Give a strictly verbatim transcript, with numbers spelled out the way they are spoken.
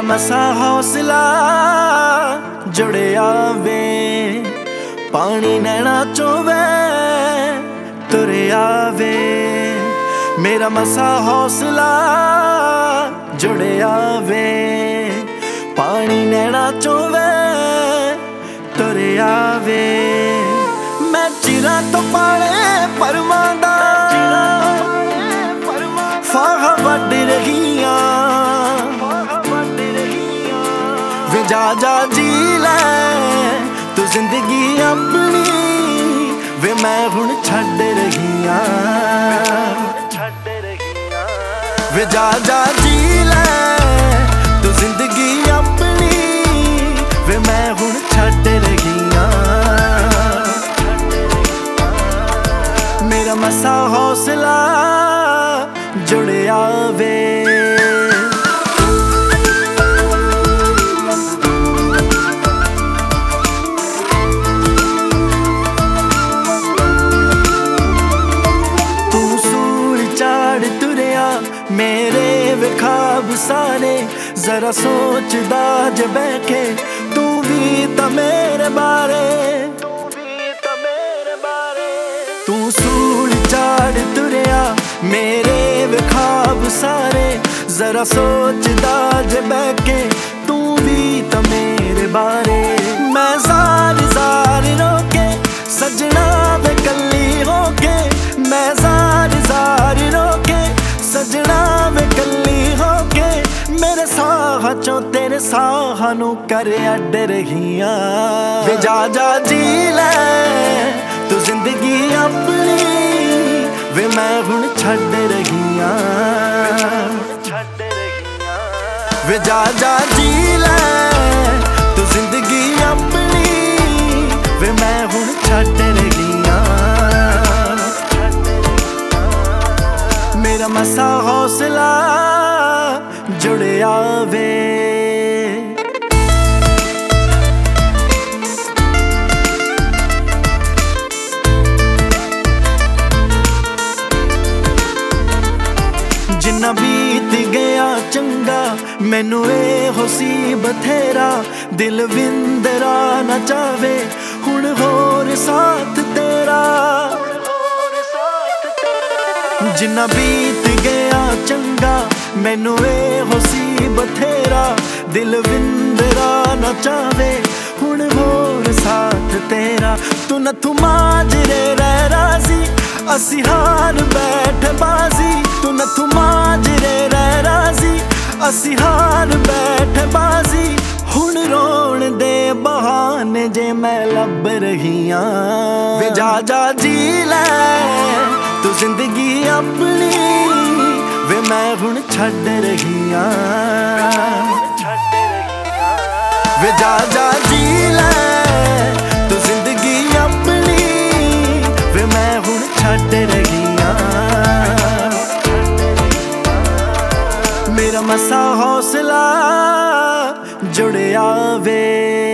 मसा हौसला जुड़िया वे पानी नैना चों वे तुरिया वे। मेरा मसा हौसला जुड़िया वे पानी नैना चों वे तुरिया वे। मैं चिरा तो पाले परमां दा फाहा वड रहीआं वे जा जा जी लै तू जिंदगी अपनी वे मैं हुण छड्ड रहीआं वे जा जा जी लै तू जिंदगी अपनी वे मैं हुण छड्ड रहीआं। मेरा मसा हौसला जुड़िया वे। तू सूल चाड़ तुरिया मेरे विखाब सारे जरा सोचदा जे बैठे तू भी तो मेरे बारे तू सूल चाड़ तुरिया मेरे विखाब सारे जरा सोचदा जे बैठे तू भी तो मेरे बारे। मैं जार जार रोके सजना वे कल्ली होके मैं जार जार रोके सजना वे कल्ली होके मेरे साह चों तेरे साह नू कर अड रहीआं वे जा जा जी लै तू जिंदगी अपनी वे मैं हुण छड्ड रहीआं वे जा जा जी लै तू जिंदगी अपनी वे मैं हुण छड्ड रहीआं। मेरा मसा हौसला जुड़िया वे। जिन्ना बीत गया चंगा मैनू एहो सी बथेरा दिल विंदरा ना चावे हुण होर साथ तेरा। जिन्ना बीत गया चंगा मैनू एहो सी बथेरा दिल विंदरा ना चावे हुण होर साथ तेरा। तू नथू माजरे रह राजी असी हार बैठ बाजी तू नथू माजरे रह राजी असी हार बैठ बाजी हुण रोण दे बहाने जे मैं लब रहीआं वे जा जा जी लै तू जिंदगी अपनी वे मैं हुण छड्ड रहीआं वे जा जा जी लै तू जिंदगी अपनी वे मैं हुण छड्ड रहीआं। मेरा मसा हौसला जुड़िया वे।